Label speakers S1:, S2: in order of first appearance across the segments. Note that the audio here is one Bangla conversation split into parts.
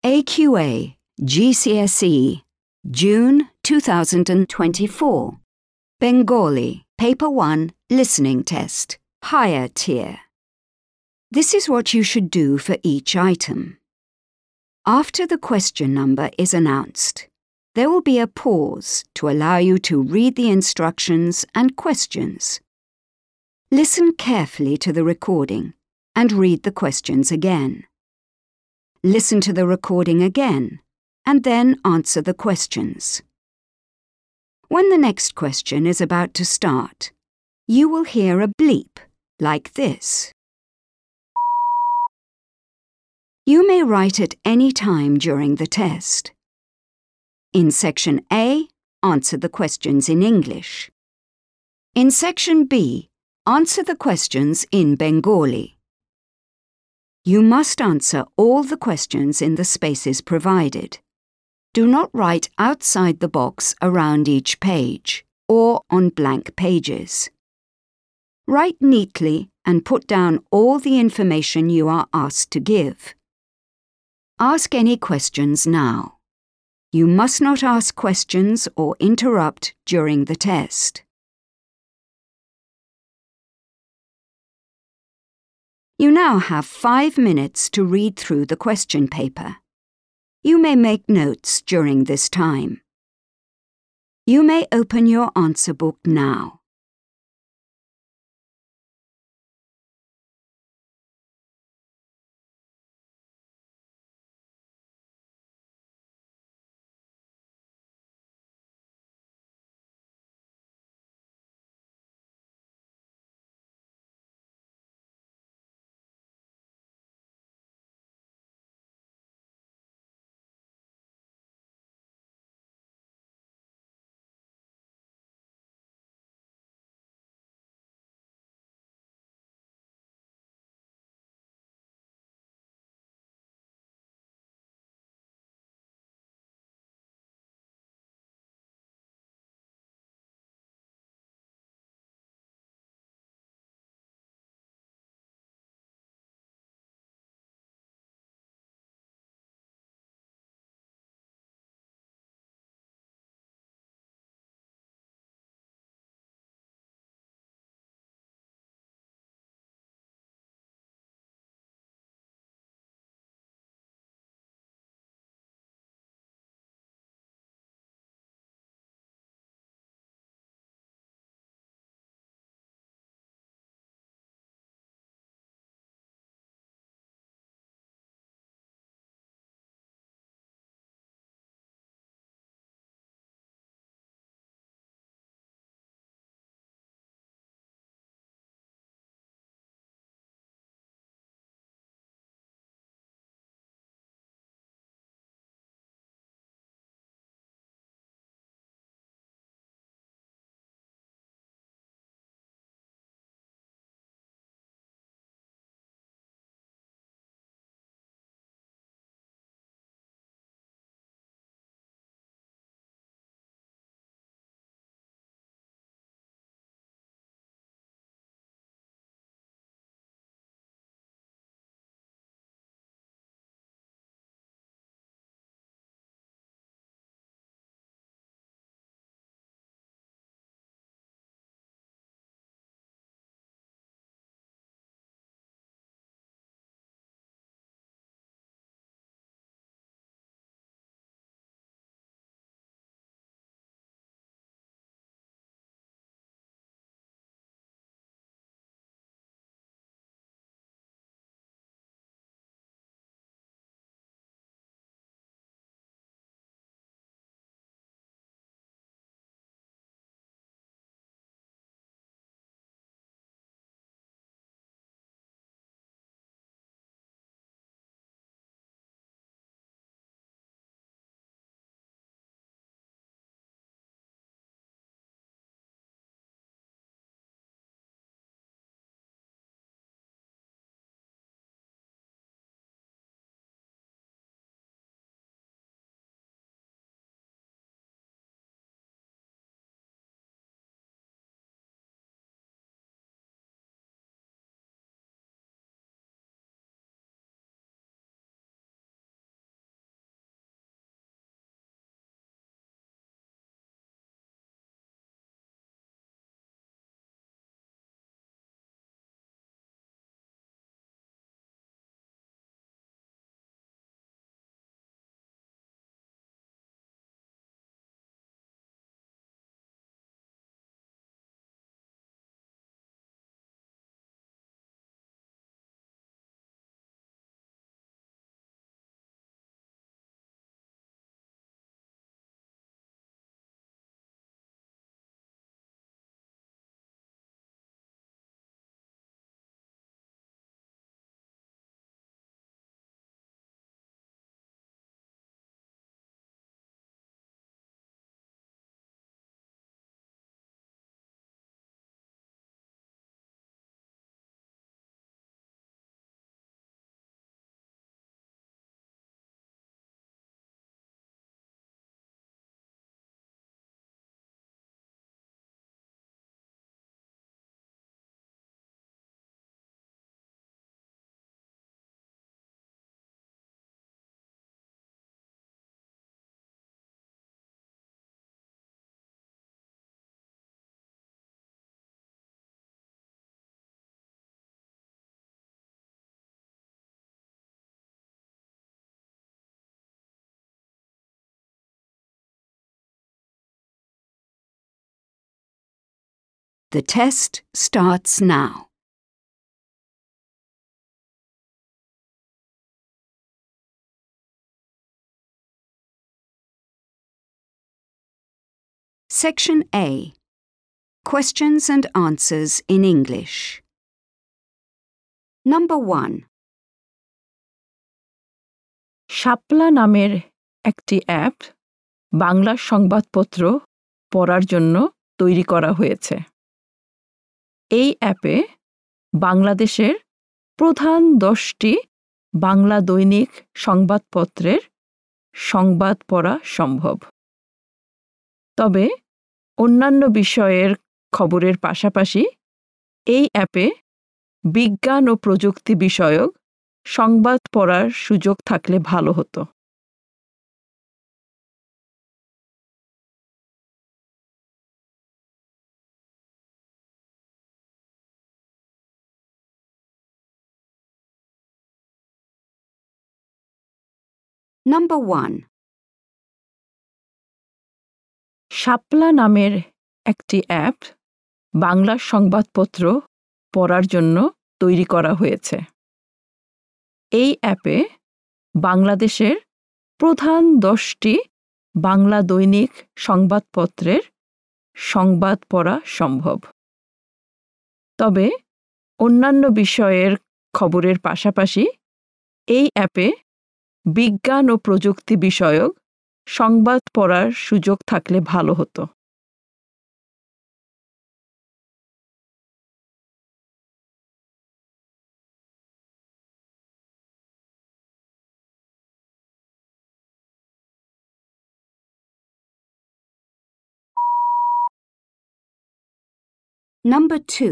S1: AQA GCSE June 2024 Bengali Paper 1 Listening Test Higher Tier. This is what you should do for each item. After the question number is announced, there will be a pause to allow you to read the instructions and questions. Listen carefully to the recording and read the questions again. Listen to the recording again and then answer the questions. When the next question is about to start, you will hear a bleep like this. You may write at any time during the test. In Section A, answer the questions in English. In Section B, answer the questions in Bengali. You must answer all the questions in the spaces provided. Do not write outside the box around each page or on blank pages. Write neatly and put down all the information you are asked to give. Ask any questions now. You must not ask questions or interrupt during the test. You now have 5 minutes to read through the question paper. You may make notes during this time. You may open your answer book now. The test starts now. Section A. Questions and answers in English. Number 1.
S2: শাপলা নামের একটি অ্যাপ বাংলা সংবাদপত্র পড়ার জন্য তৈরি করা হয়েছে। এই অ্যাপে বাংলাদেশের প্রধান 10টি বাংলা দৈনিক সংবাদপত্রের সংবাদ পড়া সম্ভব। তবে অন্যান্য বিষয়ের খবরের পাশাপাশি এই অ্যাপে বিজ্ঞান ও প্রযুক্তি বিষয়ক সংবাদ পড়ার সুযোগ থাকলে ভালো হতো।
S1: Number 1.
S2: শাপলা নামের একটি অ্যাপ বাংলা সংবাদপত্র পড়ার জন্য তৈরি করা হয়েছে। এই অ্যাপে বাংলাদেশের প্রধান 10টি বাংলা দৈনিক সংবাদপত্রের সংবাদ পড়া সম্ভব। তবে অন্যান্য বিষয়ের খবরের পাশাপাশি এই অ্যাপে বিজ্ঞান ও প্রযুক্তি বিষয়ক সংবাদ পড়ার সুযোগ থাকলে ভালো হতো।
S1: Number 2.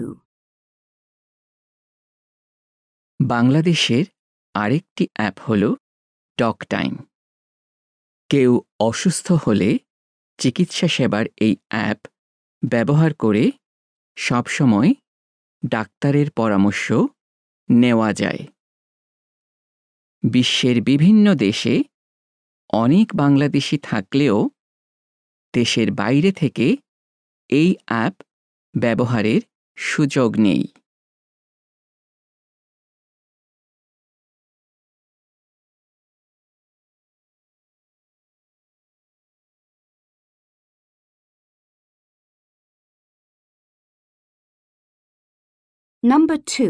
S3: বাংলাদেশের আরেকটি অ্যাপ হল টক টাইম। কেউ অসুস্থ হলে চিকিৎসা সেবার এই অ্যাপ ব্যবহার করে সবসময় ডাক্তারের পরামর্শ নেওয়া যায়। বিশ্বের বিভিন্ন দেশে অনেক বাংলাদেশি থাকলেও দেশের বাইরে থেকে এই অ্যাপ ব্যবহারের সুযোগ নেই।
S1: Number 2.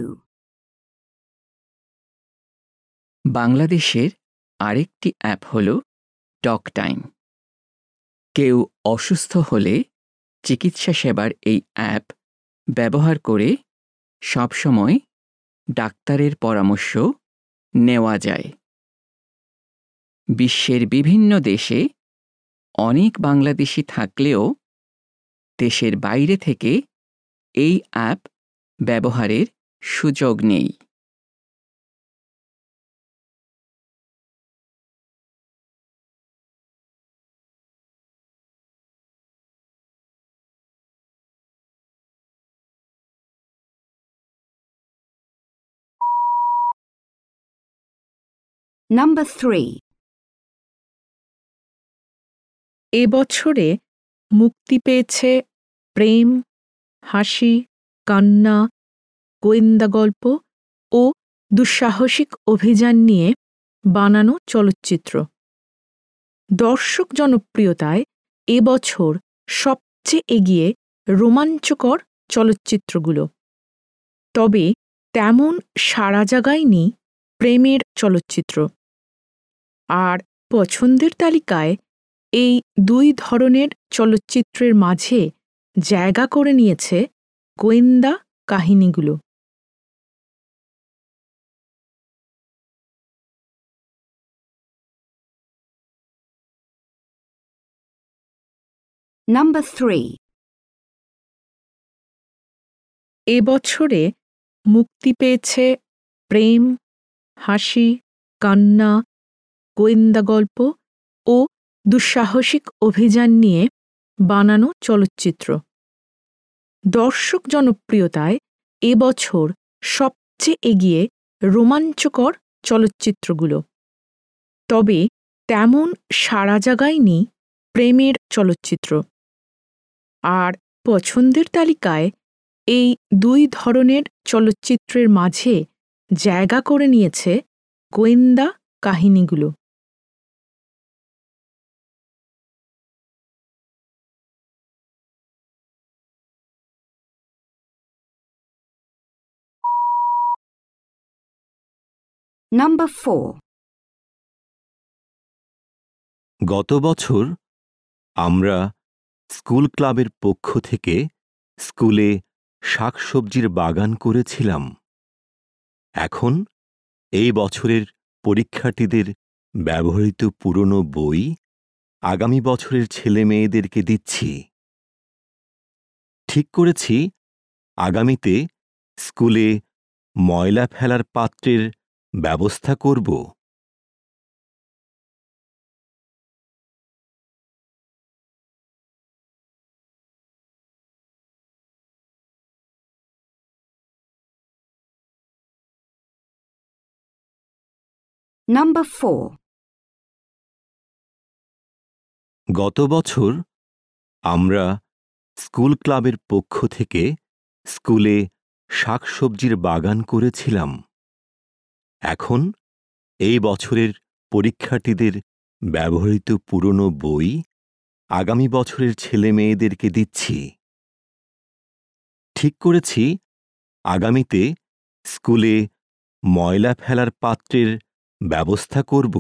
S3: বাংলাদেশের আরেকটি অ্যাপ হল টক টাইম। কেউ অসুস্থ হলে চিকিৎসা সেবার এই অ্যাপ ব্যবহার করে সবসময় ডাক্তারের পরামর্শ নেওয়া যায়। বিশ্বের বিভিন্ন দেশে অনেক বাংলাদেশি থাকলেও দেশের বাইরে থেকে এই অ্যাপ ব্যবহারের সুযোগ নেই।
S1: Number 3.
S2: এবছরে মুক্তি পেয়েছে প্রেম, হাসি, কান্না, গোয়েন্দা গল্প ও দুঃসাহসিক অভিযান নিয়ে বানানো চলচ্চিত্র। দর্শক জনপ্রিয়তায় এবছর সবচেয়ে এগিয়ে রোমাঞ্চকর চলচ্চিত্রগুলো। তবে তেমন সাড়া জাগায়নি প্রেমের চলচ্চিত্র। আর পছন্দের তালিকায় এই দুই ধরনের চলচ্চিত্রের মাঝে জায়গা করে নিয়েছে গোয়েন্দা কাহিনীগুলো।
S1: Number 3.
S2: এবছরে মুক্তি পেয়েছে প্রেম, হাসি, কান্না, গোয়েন্দা গল্প ও দুঃসাহসিক অভিযান নিয়ে বানানো চলচ্চিত্র। দর্শক জনপ্রিয়তায় এবছর সবচেয়ে এগিয়ে রোমাঞ্চকর চলচ্চিত্রগুলো। তবে তেমন সাড়া জাগায়নি প্রেমের চলচ্চিত্র। আর পছন্দের তালিকায় এই দুই ধরনের চলচ্চিত্রের মাঝে জায়গা করে নিয়েছে গোয়েন্দা কাহিনীগুলো।
S1: Number 4.
S4: গত বছর আমরা স্কুল ক্লাবের পক্ষ থেকে স্কুলে শাকসবজির বাগান করেছিলাম। এখন এই বছরের পরীক্ষার্থীদের ব্যবহৃত পুরনো বই আগামী বছরের ছেলে মেয়েদেরকে দিচ্ছি। ঠিক করেছি আগামীতে স্কুলে ময়লা ফেলার পাত্রের ব্যবস্থা করব।
S1: Number 4.
S4: গত বছর আমরা স্কুল ক্লাবের পক্ষ থেকে স্কুলে শাকসবজির বাগান করেছিলাম। এখন এই বছরের পরীক্ষার্থীদের ব্যবহৃত পুরনো বই আগামী বছরের ছেলে মেয়েদেরকে দিচ্ছি। ঠিক করেছি আগামীতে স্কুলে ময়লা ফেলার পাত্রের ব্যবস্থা করব।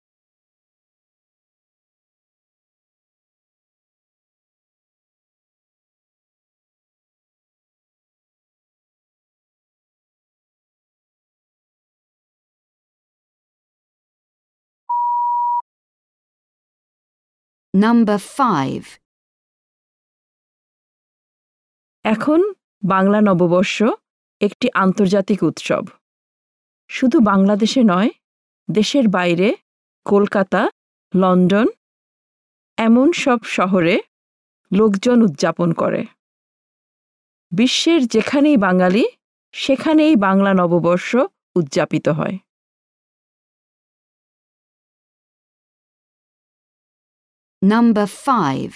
S1: Number 5.
S5: এখন বাংলা নববর্ষ একটি আন্তর্জাতিক উৎসব। শুধু বাংলাদেশে নয়, দেশের বাইরে কলকাতা, লন্ডন এমন সব শহরে লোকজন উদযাপন করে। বিশ্বের যেখানেই বাঙালি সেখানেই বাংলা নববর্ষ উদযাপিত হয়।
S1: Number 5.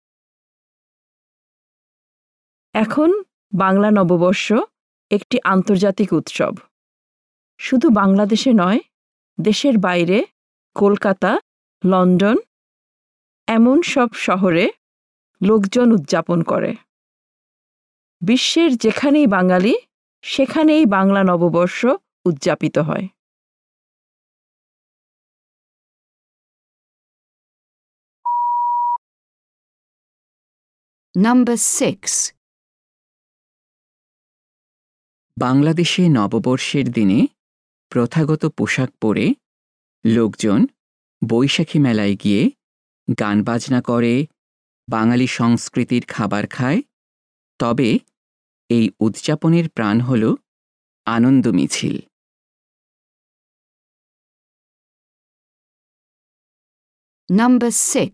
S5: এখন বাংলা নববর্ষ একটি আন্তর্জাতিক উৎসব। শুধু বাংলাদেশে নয়, দেশের বাইরে কলকাতা, লন্ডন এমন সব শহরে লোকজন উদযাপন করে। বিশ্বের যেখানেই বাঙালি সেখানেই বাংলা নববর্ষ উদযাপিত হয়।
S1: Number 6.
S3: বাংলাদেশে নববর্ষের দিনে প্রথাগত পোশাক পরে লোকজন বৈশাখী মেলায় গিয়ে গান বাজনা করে, বাঙালি সংস্কৃতির খাবার খায়। তবে এই উদযাপনের প্রাণ হল আনন্দ মিছিল।
S1: Number 6.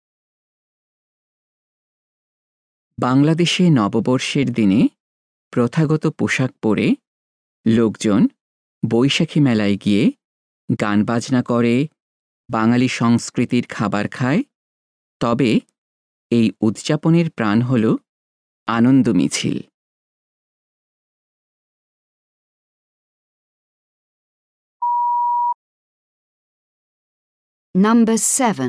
S3: বাংলাদেশে নববর্ষের দিনে প্রথাগত পোশাক পরে লোকজন বৈশাখী মেলায় গিয়ে গান বাজনা করে, বাঙালি সংস্কৃতির খাবার খায়। তবে এই উদযাপনের প্রাণ হল আনন্দ মিছিল।
S1: Number 7.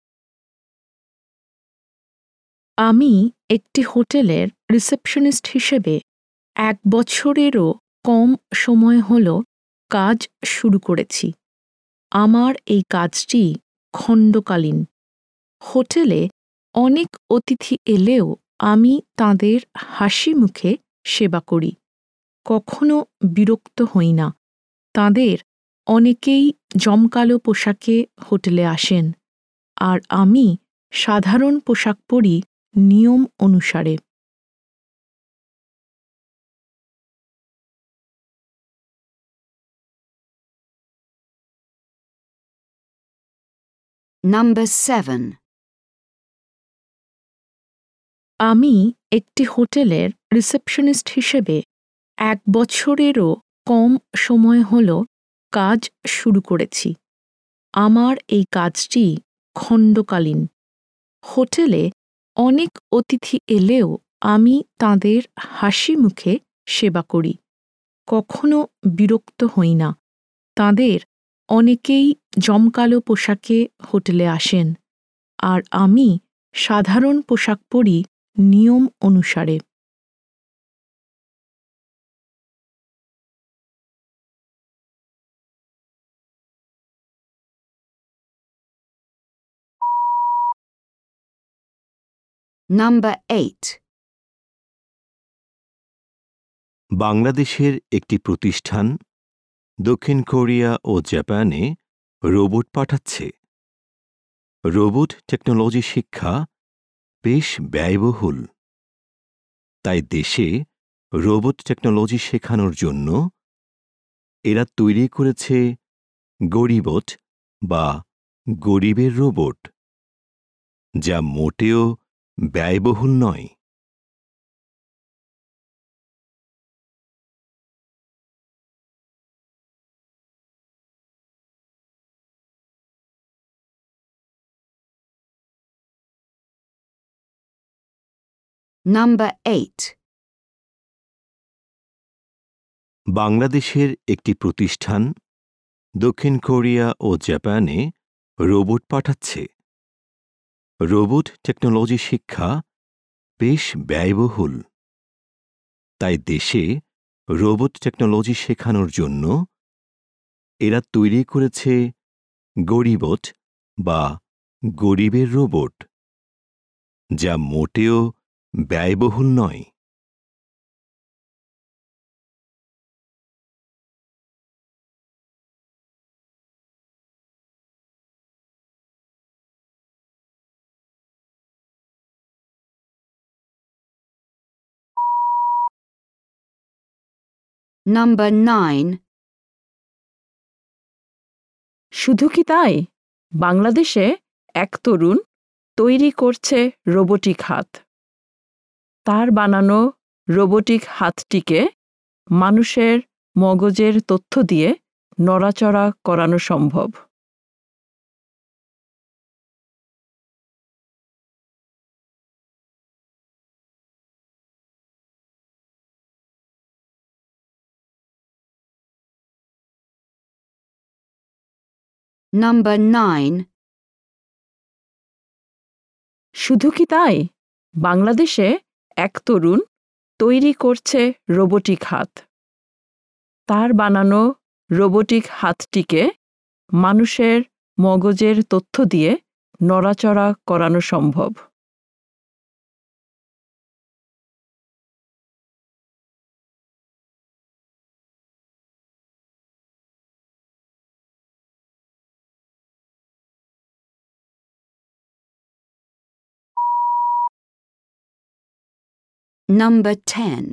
S2: আমি একটি হোটেলের রিসেপশনিস্ট হিসেবে 1 বছরেরও কম সময় হল কাজ শুরু করেছি। আমার এই কাজটি খণ্ডকালীন। হোটেলে অনেক অতিথি এলেও আমি তাদের হাসি মুখে সেবা করি, কখনো বিরক্ত হই না। তাদের অনেকেই জমকালো পোশাকে হোটেলে আসেন, আর আমি সাধারণ পোশাক পরি নিয়ম অনুসারে।
S1: Number 7.
S2: আমি একটি হোটেলের রিসেপশনিস্ট হিসেবে 1 বছরেরও কম সময় হল কাজ শুরু করেছি। আমার এই কাজটি খণ্ডকালীন। হোটেলে অনেক অতিথি এলেও আমি তাদের হাসি মুখে সেবা করি, কখনো বিরক্ত হই না। তাদের অনেকেই জমকালো পোশাকে হোটেলে আসেন, আর আমি সাধারণ পোশাক পরি নিয়ম অনুসারে।
S1: Number 8.
S4: বাংলাদেশের একটি প্রতিষ্ঠান দক্ষিণ কোরিয়া ও জাপানে রোবট পাঠাচ্ছে। রোবট টেকনোলজি শিক্ষা বেশ ব্যয়বহুল, তাই দেশে রোবট টেকনোলজি শেখানোর জন্য এরা তৈরি করেছে গরিবট বা গরিবের রোবট, যা মোটেও ব্যয়বহুল নয়।
S1: Number 8.
S4: বাংলাদেশের একটি প্রতিষ্ঠান দক্ষিণ কোরিয়া ও জাপানে রোবট পাঠাচ্ছে। রোবট টেকনোলজি শিক্ষা বেশ ব্যয়বহুল, তাই দেশে রোবট টেকনোলজি শেখানোর জন্য এরা তৈরি করেছে গরিবট বা গরিবের রোবট, যা মোটেও ব্যয়বহুল নয়।
S1: Number 9.
S5: শুধু কি তাই? বাংলাদেশে এক তরুণ তৈরি করছে রোবোটিক হাত। তার বানানো রোবোটিক হাতটিকে মানুষের মগজের তথ্য দিয়ে নড়াচড়া করানো সম্ভব।
S1: Number 9.
S5: শুধু কি তাই? বাংলাদেশে এক তরুণ তৈরি করছে রোবোটিক হাত। তার বানানো রোবোটিক হাতটিকে মানুষের মগজের তথ্য দিয়ে নড়াচড়া করানো সম্ভব।
S1: Number 10.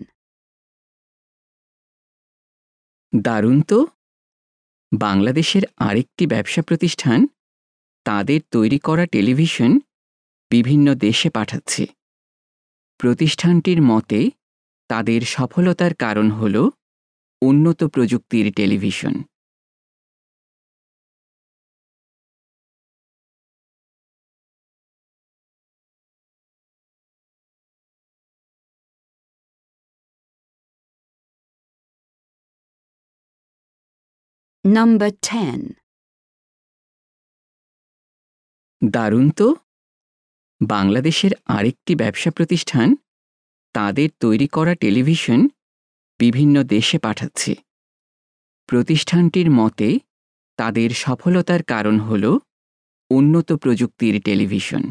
S3: দারুণ তো! বাংলাদেশের আরেকটি ব্যবসা প্রতিষ্ঠান তাদের তৈরি করা টেলিভিশন বিভিন্ন দেশে পাঠাচ্ছে। প্রতিষ্ঠানটির মতে তাদের সফলতার কারণ হল উন্নত প্রযুক্তির টেলিভিশন।
S1: Number 10.
S3: দারুণ তো! বাংলাদেশের আরেকটি ব্যবসা প্রতিষ্ঠান তাদের তৈরি করা টেলিভিশন বিভিন্ন দেশে পাঠাচ্ছে। প্রতিষ্ঠানটির মতে তাদের সফলতার কারণ হল উন্নত প্রযুক্তির টেলিভিশন।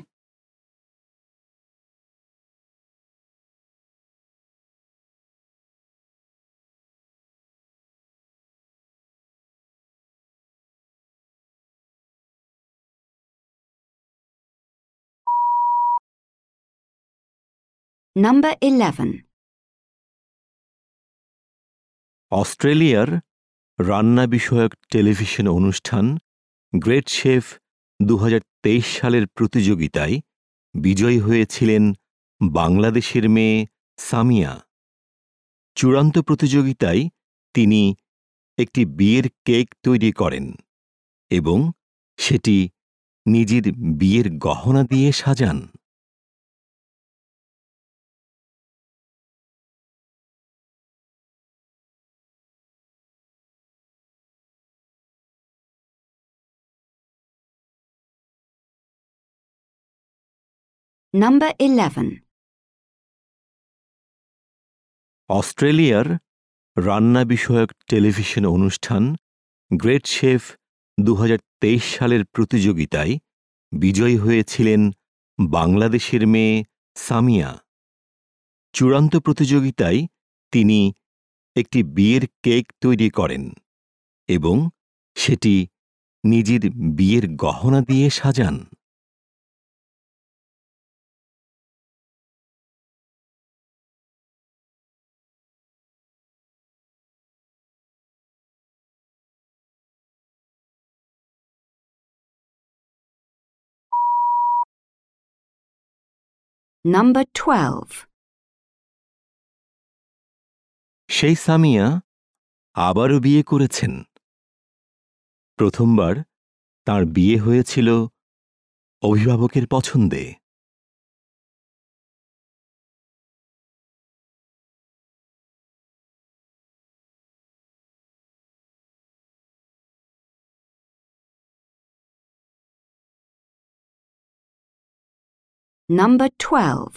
S1: Number 11.
S4: অস্ট্রেলিয়ার রান্না বিষয়ক টেলিভিশন অনুষ্ঠান গ্রেট শেফ 2023 সালের প্রতিযোগিতায় বিজয়ী হয়েছিলেন বাংলাদেশের মেয়ে সামিয়া। চূড়ান্ত প্রতিযোগিতায় তিনি একটি বিয়ের কেক তৈরি করেন এবং সেটি নিজের বিয়ের গহনা দিয়ে সাজান।
S1: Number 11.
S4: অস্ট্রেলিয়ার রান্না বিষয়ক টেলিভিশন অনুষ্ঠান গ্রেট শেফ 2023 সালের প্রতিযোগিতায় বিজয়ী হয়েছিলেন বাংলাদেশের মেয়ে সামিয়া। চূড়ান্ত প্রতিযোগিতায় তিনি একটি বিয়ের কেক তৈরি করেন এবং সেটি নিজের বিয়ের গহনা দিয়ে সাজান।
S1: Number 12.
S4: সেই সামিয়া আবারও বিয়ে করেছেন। প্রথমবার তার বিয়ে হয়েছিল অভিভাবকের পছন্দে।
S1: Number 12.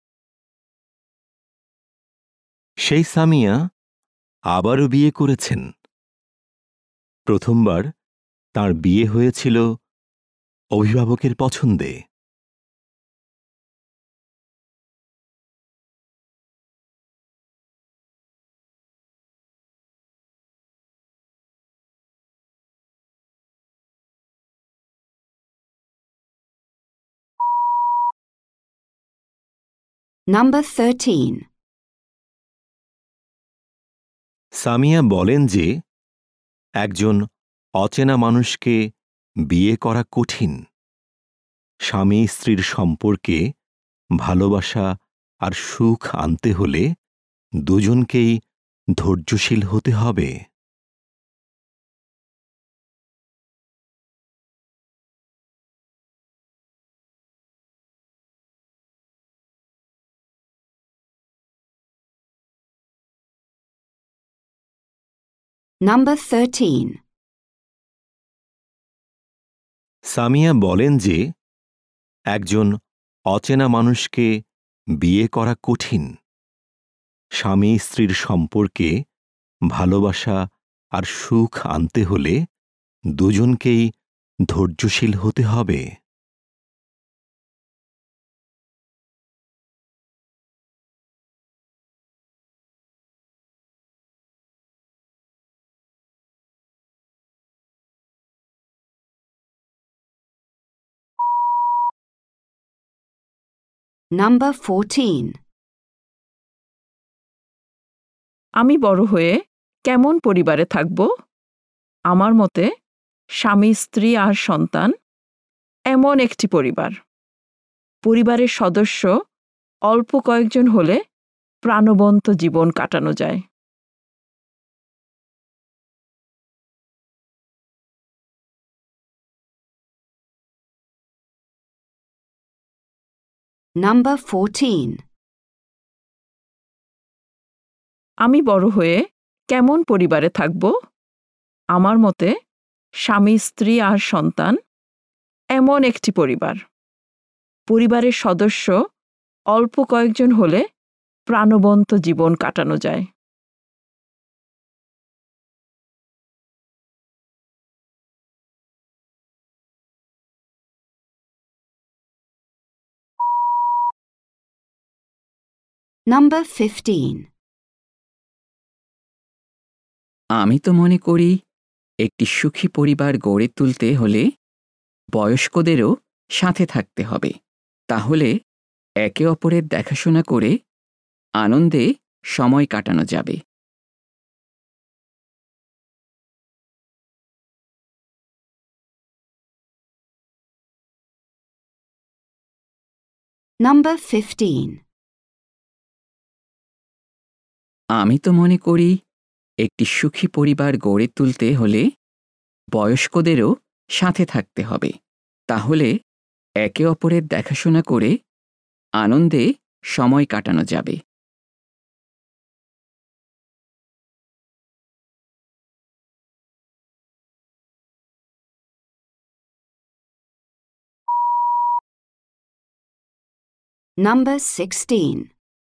S4: সেই সামিয়া আবারও বিয়ে করেছেন। প্রথমবার তার বিয়ে হয়েছিল অভিভাবকের পছন্দে।
S1: Number 13.
S4: সামিয়া বলেন যে একজন অচেনা মানুষকে বিয়ে করা কঠিন। স্বামী স্ত্রীর সম্পর্কে ভালোবাসা আর সুখ আনতে হলে দুজনকেই ধৈর্যশীল হতে হবে।
S1: Number 13.
S4: সামিয়া বলেন যে একজন অচেনা মানুষকে বিয়ে করা কঠিন। স্বামী স্ত্রীর সম্পর্কে ভালোবাসা আর সুখ আনতে হলে দুজনকেই ধৈর্যশীল হতে হবে।
S1: Number 14.
S5: আমি বড় হয়ে কেমন পরিবারে থাকব? আমার মতে স্বামী স্ত্রী আর সন্তান এমন একটি পরিবার। পরিবারের সদস্য অল্প কয়েকজন হলে প্রাণবন্ত জীবন কাটানো যায়।
S1: Number 14.
S5: আমি বড় হয়ে কেমন পরিবারে থাকব? আমার মতে স্বামী স্ত্রী আর সন্তান এমন একটি পরিবার। পরিবারের সদস্য অল্প কয়েকজন হলে প্রাণবন্ত জীবন কাটানো যায়।
S1: Number 15.
S3: আমি তো মনে করি একটি সুখী পরিবার গড়ে তুলতে হলে বয়স্কদেরও সাথে থাকতে হবে। তাহলে একে অপরের দেখাশোনা করে আনন্দে সময় কাটানো যাবে।
S1: Number 15.
S3: আমি তো মনে করি একটি সুখী পরিবার গড়ে তুলতে হলে বয়স্কদেরও সাথে থাকতে হবে। তাহলে একে অপরের দেখাশোনা করে আনন্দে সময় কাটানো যাবে।
S1: Number 16.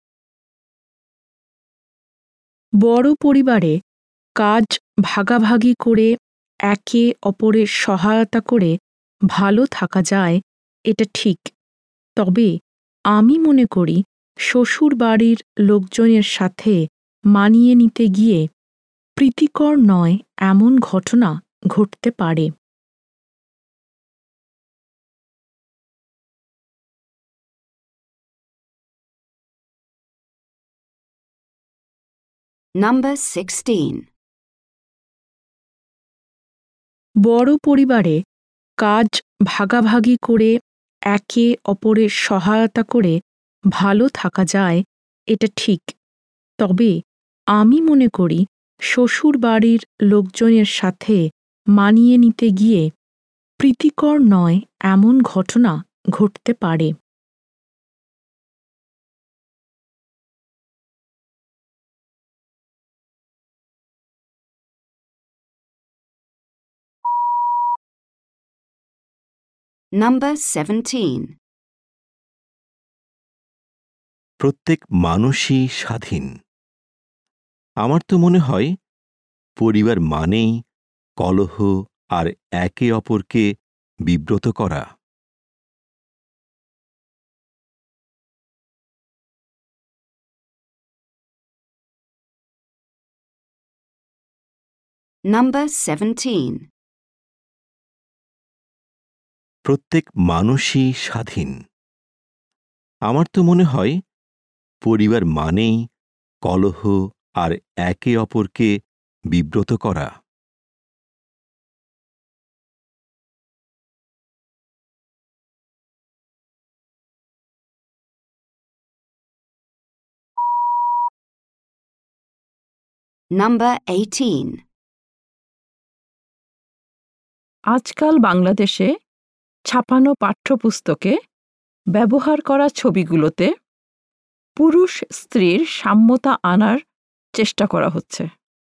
S2: বড় পরিবারে কাজ ভাগাভাগি করে একে অপরের সহায়তা করে ভালো থাকা যায়, এটা ঠিক। তবে আমি মনে করি শ্বশুর বাড়ির লোকজনের সাথে মানিয়ে নিতে গিয়ে প্রীতিকর নয় এমন ঘটনা ঘটতে পারে।
S1: Number 16.
S2: বড় পরিবারে কাজ ভাগাভাগি করে একে অপরের সহায়তা করে ভালো থাকা যায়, এটা ঠিক। তবে আমি মনে করি শ্বশুর বাড়ির লোকজনের সাথে মানিয়ে নিতে গিয়ে প্রীতিকর নয় এমন ঘটনা ঘটতে পারে।
S1: Number 17.
S4: প্রত্যেক মানুষই স্বাধীন। আমার তো মনে হয় পরিবার মানেই কলহ আর একে অপরকে বিব্রত করা।
S1: Number 17.
S4: প্রত্যেক মানুষই স্বাধীন। আমার তো মনে হয় পরিবার মানেই কলহ আর একে অপরকে বিব্রত করা।
S1: Number 18.
S5: আজকাল বাংলাদেশে ছাপানো পাঠ্যপুস্তকে ব্যবহার করা ছবিগুলোতে পুরুষ স্ত্রীর সাম্যতা আনার চেষ্টা করা হচ্ছে।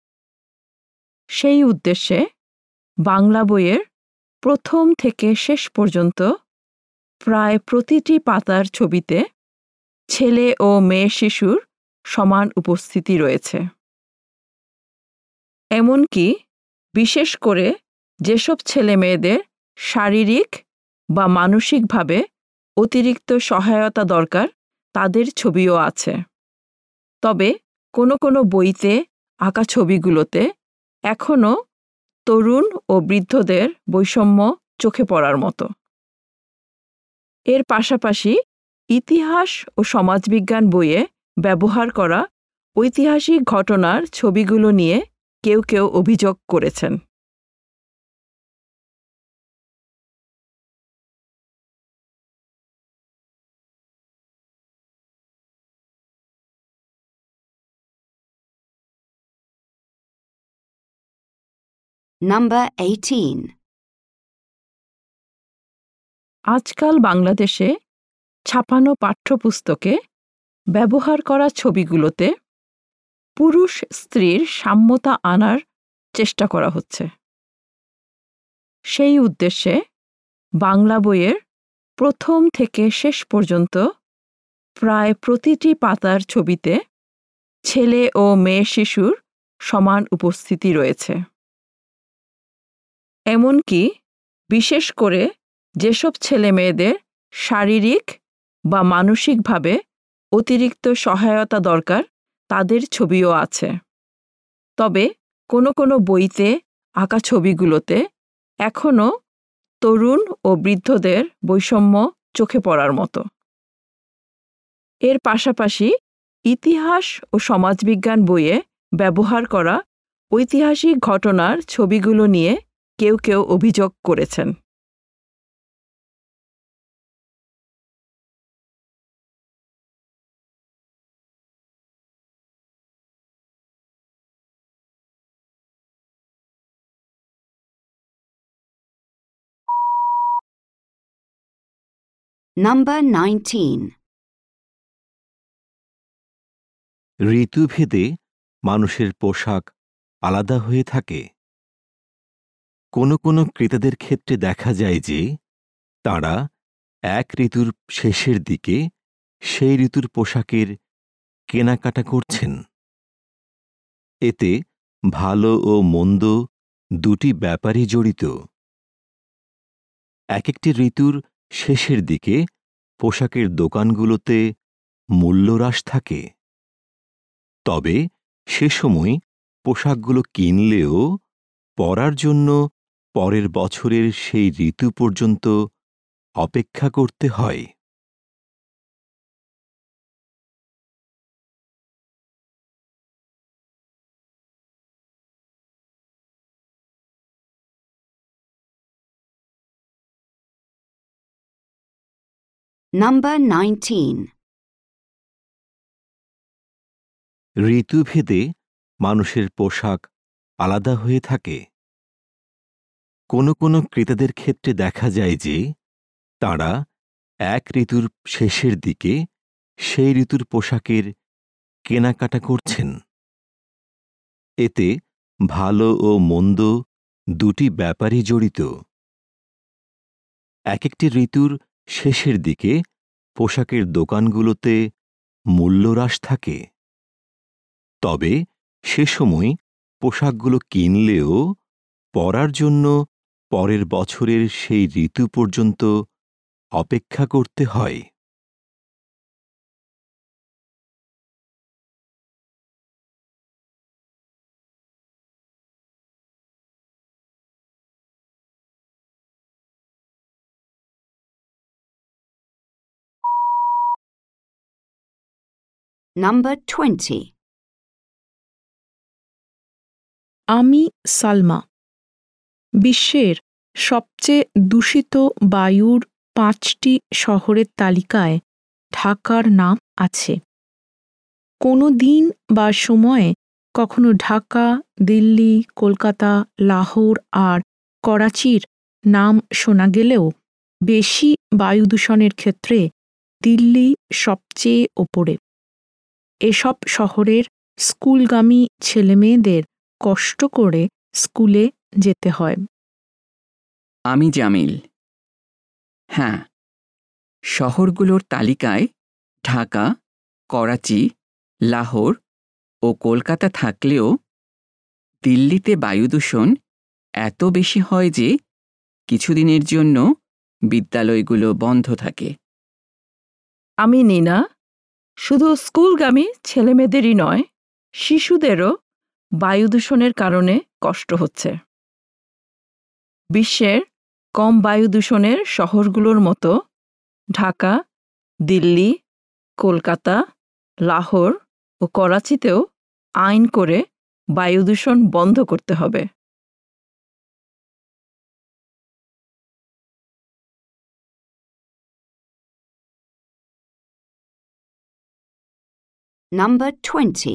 S5: সেই উদ্দেশ্যে বাংলা বইয়ের প্রথম থেকে শেষ পর্যন্ত প্রায় প্রতিটি পাতার ছবিতে ছেলে ও মেয়ে শিশুর সমান উপস্থিতি রয়েছে। এমনকি বিশেষ করে যেসব ছেলে মেয়েদের শারীরিক বা মানসিকভাবে অতিরিক্ত সহায়তা দরকার, তাদের ছবিও আছে। তবে কোনো কোনো বইতে আঁকা ছবিগুলোতে এখনও তরুণ ও বৃদ্ধদের বৈষম্য চোখে পড়ার মতো। এর পাশাপাশি ইতিহাস ও সমাজবিজ্ঞান বইয়ে ব্যবহার করা ঐতিহাসিক ঘটনার ছবিগুলো নিয়ে কেউ কেউ অভিযোগ করেছেন।
S1: Number 18.
S5: আজকাল বাংলাদেশে ছাপানো পাঠ্যপুস্তকে ব্যবহার করা ছবিগুলোতে পুরুষ স্ত্রীর সাম্যতা আনার চেষ্টা করা হচ্ছে। সেই উদ্দেশ্যে বাংলা বইয়ের প্রথম থেকে শেষ পর্যন্ত প্রায় প্রতিটি পাতার ছবিতে ছেলে ও মেয়ে শিশুর সমান উপস্থিতি রয়েছে। এমনকি বিশেষ করে যেসব ছেলে মেয়েদের শারীরিক বা মানসিকভাবে অতিরিক্ত সহায়তা দরকার, তাদের ছবিও আছে। তবে কোনো কোনো বইতে আঁকা ছবিগুলোতে এখনও তরুণ ও বৃদ্ধদের বৈষম্য চোখে পড়ার মতো। এর পাশাপাশি ইতিহাস ও সমাজবিজ্ঞান বইয়ে ব্যবহার করা ঐতিহাসিক ঘটনার ছবিগুলো নিয়ে কেউ কেউ অভিযোগ করেছেন।
S1: Number 19.
S4: ঋতুভেদে মানুষের পোশাক আলাদা হয়ে থাকে। কোনো কোনো ক্রেতাদের ক্ষেত্রে দেখা যায় যে তাঁরা এক ঋতুর শেষের দিকে সেই ঋতুর পোশাকের কেনাকাটা করছেন। এতে ভালো ও মন্দ দুটি ব্যাপারই জড়িত। এক একটি ঋতুর শেষের দিকে পোশাকের দোকানগুলোতে মূল্যহ্রাস থাকে। তবে সে সময় পোশাকগুলো কিনলেও পরার জন্য পরের বছরের সেই ঋতু পর্যন্ত অপেক্ষা করতে হয়।
S1: Number 19.
S4: ঋতুভেদে মানুষের পোশাক আলাদা হয়ে থাকে। কোনো কোনো ক্রেতাদের ক্ষেত্রে দেখা যায় যে তাঁরা এক ঋতুর শেষের দিকে সেই ঋতুর পোশাকের কেনাকাটা করছেন। এতে ভালো ও মন্দ দুটি ব্যাপারই জড়িত। এক একটি ঋতুর শেষের দিকে পোশাকের দোকানগুলোতে মূল্যহ্রাস থাকে। তবে সে সময় পোশাকগুলো কিনলেও পরার জন্য পরের বছরের সেই ঋতু পর্যন্ত অপেক্ষা করতে হয়।
S1: Number 20.
S2: আমি সালমা। বিশ্বের সবচেয়ে দূষিত বায়ুর 5টি শহরের তালিকায় ঢাকার নাম আছে। কোনো দিন বা সময়ে কখনো ঢাকা, দিল্লি, কলকাতা, লাহোর আর করাচির নাম শোনা গেলেও বেশি বায়ু দূষণের ক্ষেত্রে দিল্লি সবচেয়ে ওপরে। এসব শহরের স্কুলগামী ছেলেমেয়েদের কষ্ট করে স্কুলে যেতে হয়।
S3: আমি জামিল। হ্যাঁ, শহরগুলোর তালিকায় ঢাকা, করাচি, লাহোর ও কলকাতা থাকলেও দিল্লিতে বায়ুদূষণ এত বেশি হয় যে কিছুদিনের জন্য বিদ্যালয়গুলো বন্ধ থাকে।
S5: আমি নীনা। শুধু স্কুলগামী ছেলেমেয়েদেরই নয়, শিশুদেরও বায়ু দূষণের কারণে কষ্ট হচ্ছে। বিশ্বের কম বায়ু দূষণের শহরগুলোর মতো ঢাকা, দিল্লি, কলকাতা, লাহোর ও করাচিতেও আইন করে বায়ু দূষণ বন্ধ করতে হবে।
S1: Number 20.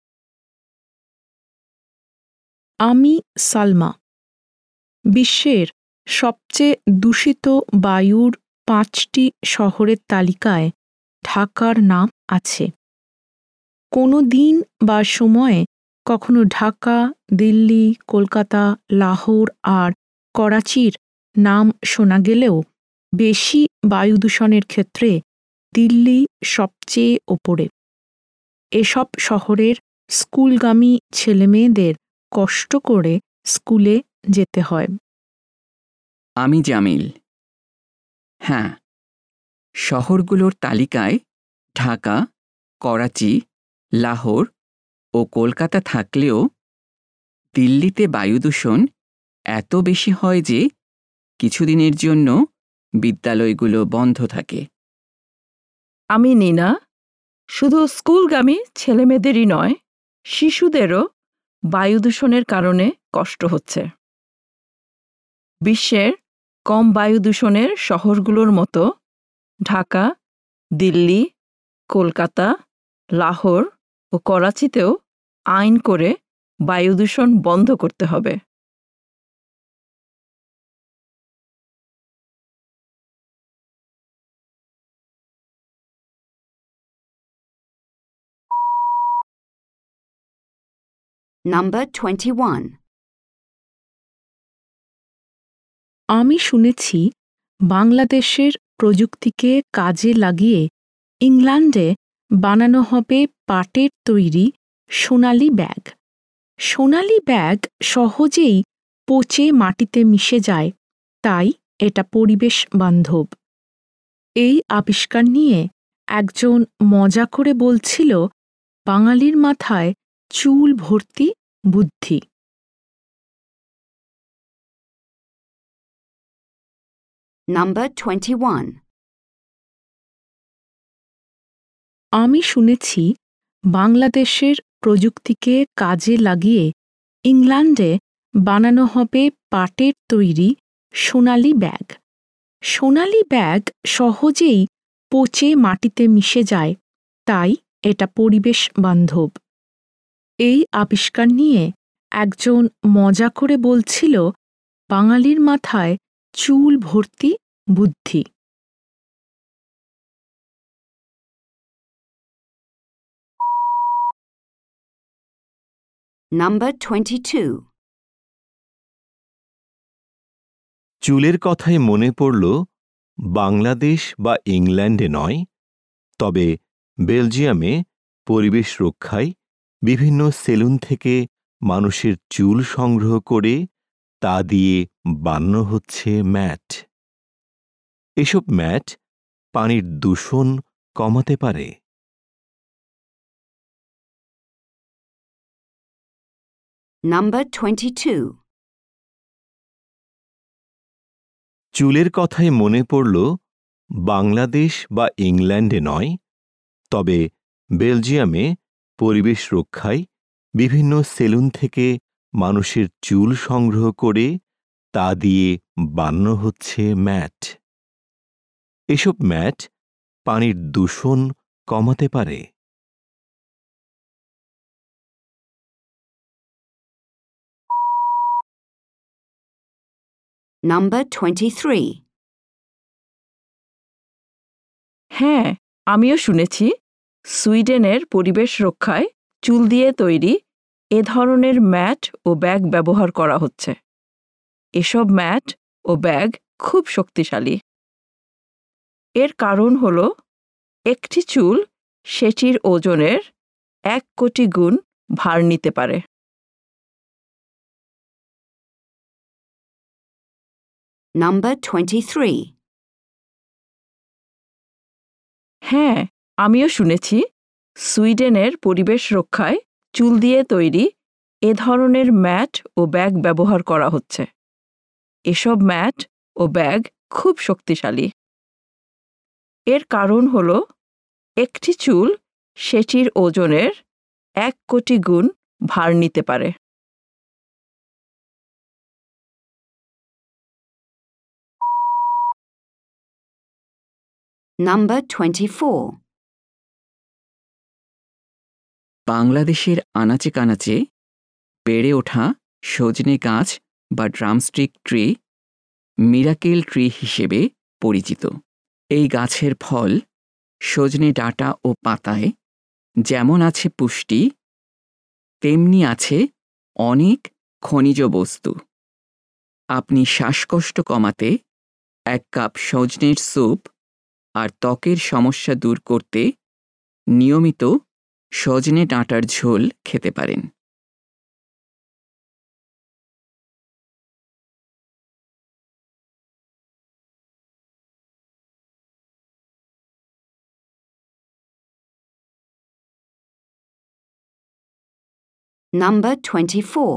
S2: আমি সালমা। বিশ্বের সবচেয়ে দূষিত বায়ুর 5টি শহরের তালিকায় ঢাকার নাম আছে। কোনো দিন বা সময়ে কখনো ঢাকা, দিল্লি, কলকাতা, লাহোর আর করাচির নাম শোনা গেলেও বেশি বায়ু দূষণের ক্ষেত্রে দিল্লি সবচেয়ে ওপরে। এসব শহরের স্কুলগামী ছেলেমেয়েদের কষ্ট করে স্কুলে যেতে হয়।
S3: আমি জামিল। হ্যাঁ, শহরগুলোর তালিকায় ঢাকা, করাচি, লাহোর ও কলকাতা থাকলেও দিল্লিতে বায়ুদূষণ এত বেশি হয় যে কিছুদিনের জন্য বিদ্যালয়গুলো বন্ধ থাকে।
S5: আমি নীনা। শুধু স্কুলগামী ছেলেমেয়েদেরই নয়, শিশুদেরও বায়ু দূষণের কারণে কষ্ট হচ্ছে। বিশ্বের কম বায়ু দূষণের শহরগুলোর মতো ঢাকা, দিল্লি, কলকাতা, লাহোর ও করাচিতেও আইন করে বায়ু দূষণ বন্ধ করতে হবে।
S1: Number 21.
S2: আমি শুনেছি বাংলাদেশের প্রযুক্তিকে কাজে লাগিয়ে ইংল্যান্ডে বানানো হবে পাটের তৈরি সোনালি ব্যাগ। সোনালি ব্যাগ সহজেই পচে মাটিতে মিশে যায়, তাই এটা পরিবেশ বান্ধব। এই আবিষ্কার নিয়ে একজন মজা করে বলছিল, বাঙালির মাথায় চুল ভর্তি বুদ্ধি।
S1: Number 21.
S2: আমি শুনেছি বাংলাদেশের প্রযুক্তিকে কাজে লাগিয়ে ইংল্যান্ডে বানানো হবে পাটের তৈরি সোনালি ব্যাগ। সোনালি ব্যাগ সহজেই পচে মাটিতে মিশে যায়, তাই এটা পরিবেশ বান্ধব। এই আবিষ্কার নিয়ে একজন মজা করে বলছিল, বাঙালির মাথায় চুল ভর্তি বুদ্ধি।
S1: Number 22.
S4: চুলের কথায় মনে পড়ল, বাংলাদেশ বা ইংল্যান্ডে নয়, তবে বেলজিয়ামে পরিবেশ রক্ষায় বিভিন্ন সেলুন থেকে মানুষের চুল সংগ্রহ করে তা দিয়ে বানানো হচ্ছে ম্যাট। এসব ম্যাট পানির দূষণ কমাতে পারে।
S1: Number 22.
S4: চুলের কথায় মনে পড়ল, বাংলাদেশ বা ইংল্যান্ডে নয়, তবে বেলজিয়ামে পরিবেশ রক্ষায় বিভিন্ন সেলুন থেকে মানুষের চুল সংগ্রহ করে তা দিয়ে বানানো হচ্ছে ম্যাট। এসব ম্যাট পানির দূষণ কমাতে পারে।
S1: Number 23.
S5: হ্যাঁ, আমিও শুনেছি সুইডেনের পরিবেশ রক্ষায় চুল দিয়ে তৈরি এ ধরনের ম্যাট ও ব্যাগ ব্যবহার করা হচ্ছে। এসব ম্যাট ও ব্যাগ খুব শক্তিশালী। এর কারণ হল, একটি চুল সেটির ওজনের 1 কোটি গুণ ভার নিতে পারে।
S1: Number 23.
S5: হ্যাঁ, আমিও শুনেছি সুইডেনের পরিবেশ রক্ষায় চুল দিয়ে তৈরি এ ধরনের ম্যাট ও ব্যাগ ব্যবহার করা হচ্ছে। এসব ম্যাট ও ব্যাগ খুব শক্তিশালী। এর কারণ হল, একটি চুল সেটির ওজনের 1 কোটি গুণ ভার নিতে পারে।
S1: Number 24.
S3: বাংলাদেশের আনাচে কানাচে বেড়ে ওঠা সজনে গাছ বা ড্রামস্টিক ট্রি মিরাকেল ট্রি হিসেবে পরিচিত। এই গাছের ফল সজনে ডাঁটা ও পাতায় যেমন আছে পুষ্টি, তেমনি আছে অনেক খনিজ বস্তু। আপনি শ্বাসকষ্ট কমাতে 1 কাপ সজনের স্যুপ আর ত্বকের সমস্যা দূর করতে নিয়মিত সজনে ডাঁটার ঝোল খেতে পারেন।
S1: Number 24.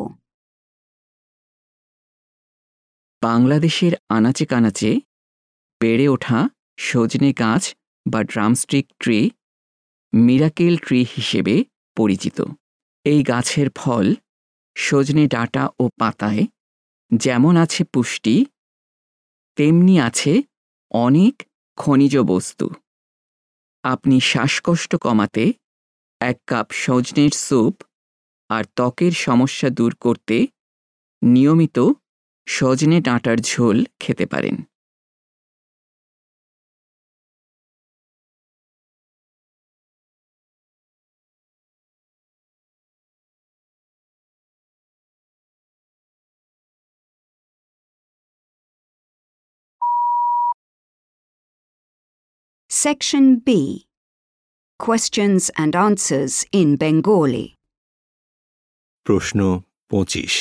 S3: বাংলাদেশের আনাচে কানাচে বেড়ে ওঠা সজনে গাছ বা ড্রামস্টিক ট্রি মিরাকেল ট্রি হিসেবে পরিচিত। এই গাছের ফল সজনে ডাঁটা ও পাতায় যেমন আছে পুষ্টি, তেমনি আছে অনেক খনিজ বস্তু। আপনি শ্বাসকষ্ট কমাতে 1 কাপ সজনের স্যুপ আর ত্বকের সমস্যা দূর করতে নিয়মিত সজনে ডাঁটার ঝোল খেতে পারেন।
S1: Section B. questions and answers in Bengali.
S4: প্রশ্ন 25।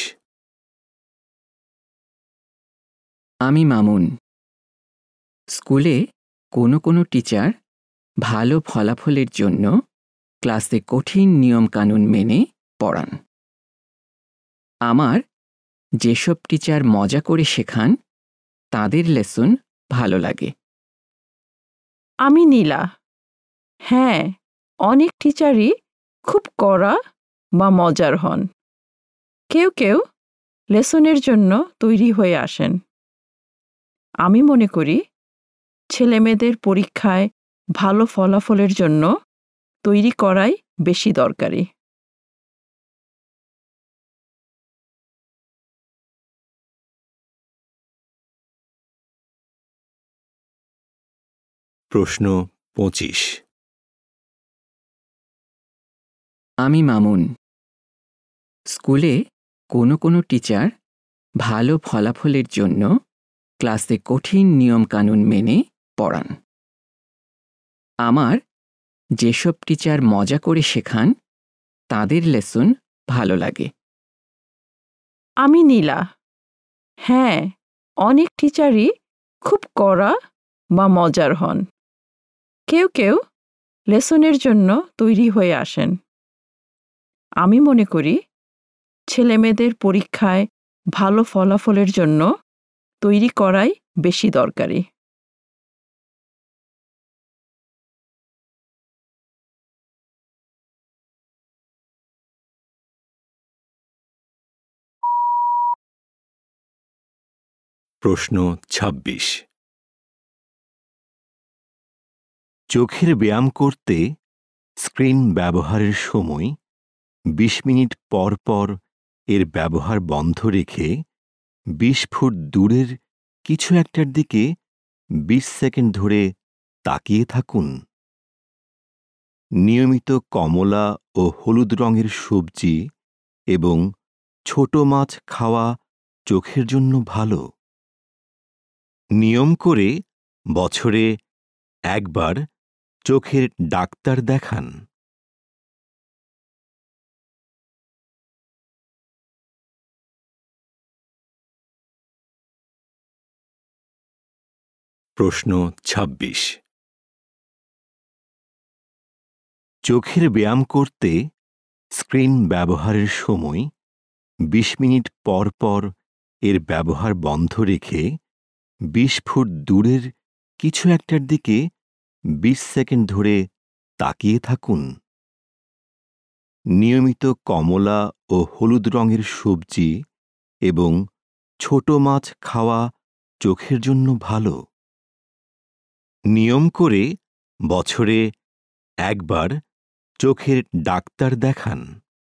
S3: আমি মামুন। স্কুলে কোনো কোনো টিচার ভালো ফলাফলের জন্য ক্লাসে কঠিন নিয়মকানুন মেনে পড়ান। আমার যেসব টিচার মজা করে শেখান তাদের লেসন ভালো লাগে।
S5: আমি নীলা। হ্যাঁ, অনেক টিচারই খুব কড়া বা মজার হন। কেউ কেউ লেসনের জন্য তৈরি হয়ে আসেন। আমি মনে করি ছেলেমেয়েদের পরীক্ষায় ভালো ফলাফলের জন্য তৈরি করাই বেশি দরকারি।
S4: প্রশ্ন 25।
S3: আমি মামুন। স্কুলে কোনো কোনো টিচার ভালো ফলাফলের জন্য ক্লাসে কঠিন নিয়মকানুন মেনে পড়ান। আমার যেসব টিচার মজা করে শেখান তাদের লেসন ভালো লাগে।
S5: আমি নীলা। হ্যাঁ, অনেক টিচারই খুব কড়া বা মজার হন। কেউ কেউ লেসনের জন্য তৈরি হয়ে আসেন। আমি মনে করি ছেলেমেয়েদের পরীক্ষায় ভালো ফলাফলের জন্য তৈরি করাই বেশি দরকারি।
S4: প্রশ্ন 26। চোখের ব্যায়াম করতে স্ক্রিন ব্যবহারের সময় 20 মিনিট পর পর এর ব্যবহার বন্ধ রেখে 20 ফুট দূরের কিছু একটার দিকে 20 সেকেন্ড ধরে তাকিয়ে থাকুন। নিয়মিত কমলা ও হলুদ রঙের সবজি এবং ছোট মাছ খাওয়া চোখের জন্য ভালো। নিয়ম করে বছরে একবার চোখের ডাক্তার দেখান। প্রশ্ন 26। চোখের ব্যায়াম করতে স্ক্রিন ব্যবহারের সময় 20 মিনিট পর পর এর ব্যবহার বন্ধ রেখে 20 ফুট দূরের কিছু একটার দিকে 20 সেকেন্ড ধরে তাকিয়ে থাকুন। নিয়মিত কমলা ও হলুদ রঙের সবজি এবং ছোট মাছ খাওয়া চোখের জন্য ভালো। নিয়ম করে বছরে একবার চোখের ডাক্তার দেখান।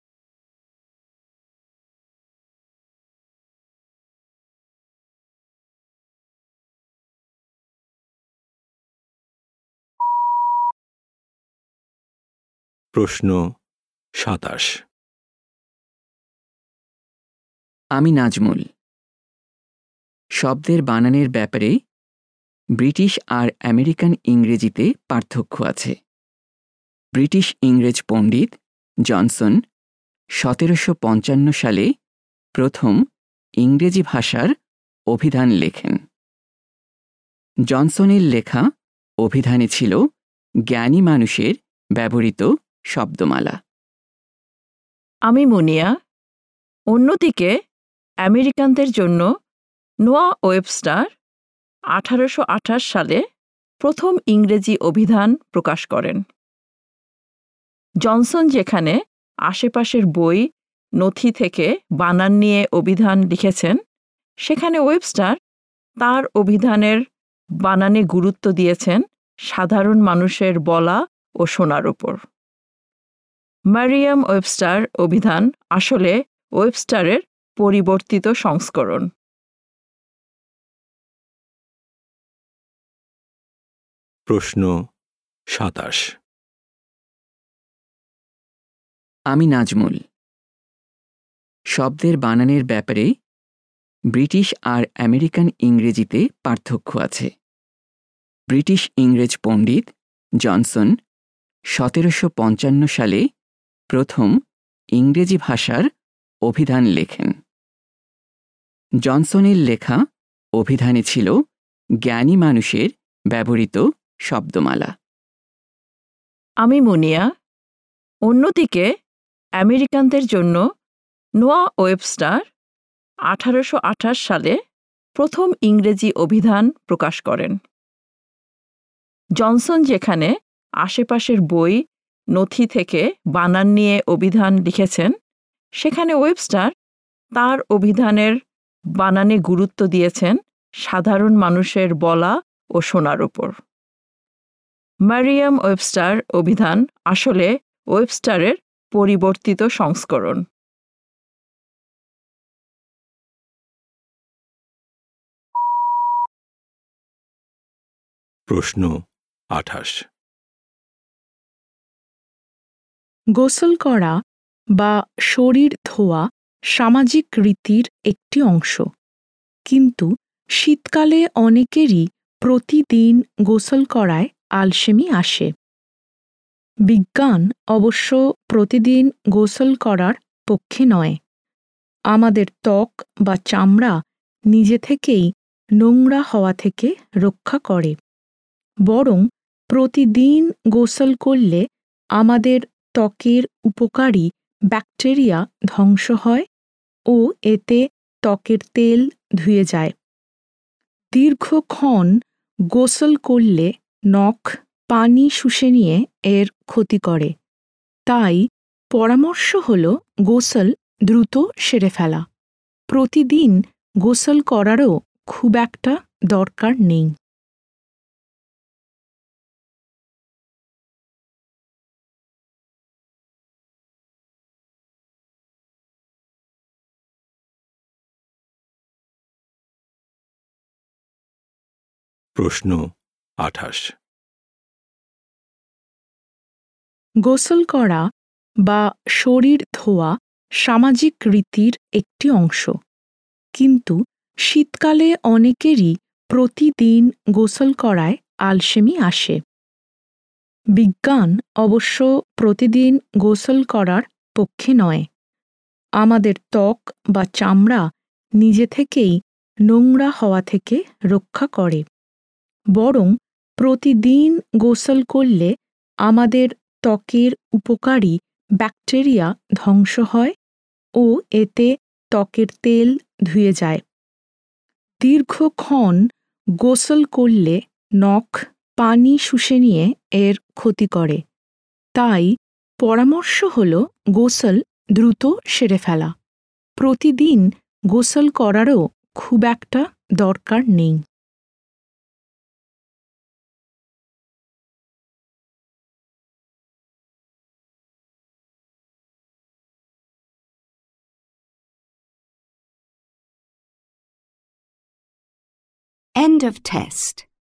S4: প্রশ্ন 27।
S3: আমি নাজমুল। শব্দের বানানের ব্যাপারে ব্রিটিশ আর আমেরিকান ইংরেজিতে পার্থক্য আছে। ব্রিটিশ ইংরেজ পণ্ডিত জনসন 1755 সালে প্রথম ইংরেজি ভাষার অভিধান লেখেন। জনসনের লেখা অভিধানে ছিল জ্ঞানী মানুষের ব্যবহৃত শব্দমালা।
S5: আমি মুনিয়া। অন্যদিকে আমেরিকানদের জন্য নোয়া ওয়েবস্টার 1828 সালে প্রথম ইংরেজি অভিধান প্রকাশ করেন। জনসন যেখানে আশেপাশের বই নথি থেকে বানান নিয়ে অভিধান লিখেছেন, সেখানে ওয়েবস্টার তার অভিধানের বানানে গুরুত্ব দিয়েছেন সাধারণ মানুষের বলা ও শোনার উপর। মারিয়াম ওয়েবস্টার অভিধান আসলে ওয়েবস্টারের পরিবর্তিত সংস্করণ।
S4: প্রশ্ন 27।
S3: আমি নাজমুল। শব্দের বানানের ব্যাপারে ব্রিটিশ আর আমেরিকান ইংরেজিতে পার্থক্য আছে। ব্রিটিশ ইংরেজ পণ্ডিত জনসন 1755 সালে প্রথম ইংরেজি ভাষার অভিধান লেখেন। জনসনের লেখা অভিধানে ছিল জ্ঞানী মানুষের ব্যবহৃত শব্দমালা।
S5: আমি মুনিয়া। অন্যদিকে আমেরিকানদের জন্য নোয়া ওয়েবস্টার 1828 সালে প্রথম ইংরেজি অভিধান প্রকাশ করেন। জনসন যেখানে আশেপাশের বই নথি থেকে বানান নিয়ে অভিধান লিখেছেন, সেখানে ওয়েবস্টার তার অভিধানের বানানে গুরুত্ব দিয়েছেন সাধারণ মানুষের বলা ও শোনার উপর। মারিয়াম ওয়েবস্টার অভিধান আসলে ওয়েবস্টারের পরিবর্তিত সংস্করণ।
S4: প্রশ্ন 28।
S2: গোসল করা বা শরীর ধোয়া সামাজিক রীতির একটি অংশ, কিন্তু শীতকালে অনেকেরই প্রতিদিন গোসল করায় আলসেমি আসে। বিজ্ঞান অবশ্য প্রতিদিন গোসল করার পক্ষে নয়। আমাদের ত্বক বা চামড়া নিজে থেকেই নোংরা হওয়া থেকে রক্ষা করে, বরং প্রতিদিন গোসল করলে আমাদের ত্বকের উপকারী ব্যাকটেরিয়া ধ্বংস হয় ও এতে ত্বকের তেল ধুয়ে যায়। দীর্ঘক্ষণ গোসল করলে নখ পানি শুষে নিয়ে এর ক্ষতি করে। তাই পরামর্শ হল গোসল দ্রুত সেরে ফেলা। প্রতিদিন গোসল করারও খুব একটা দরকার নেই।
S4: প্রশ্ন 28।
S2: গোসল করা বা শরীর ধোয়া সামাজিক রীতির একটি অংশ, কিন্তু শীতকালে অনেকেরই প্রতিদিন গোসল করায় আলসেমি আসে। বিজ্ঞান অবশ্য প্রতিদিন গোসল করার পক্ষে নয়। আমাদের ত্বক বা চামড়া নিজে থেকেই নোংরা হওয়া থেকে রক্ষা করে, বরং প্রতিদিন গোসল করলে আমাদের ত্বকের উপকারী ব্যাকটেরিয়া ধ্বংস হয় ও এতে ত্বকের তেল ধুয়ে যায়। দীর্ঘক্ষণ গোসল করলে নখ পানি শুষে নিয়ে এর ক্ষতি করে। তাই পরামর্শ হল গোসল দ্রুত সেরে ফেলা। প্রতিদিন গোসল করারও খুব একটা দরকার নেই।
S1: End of test.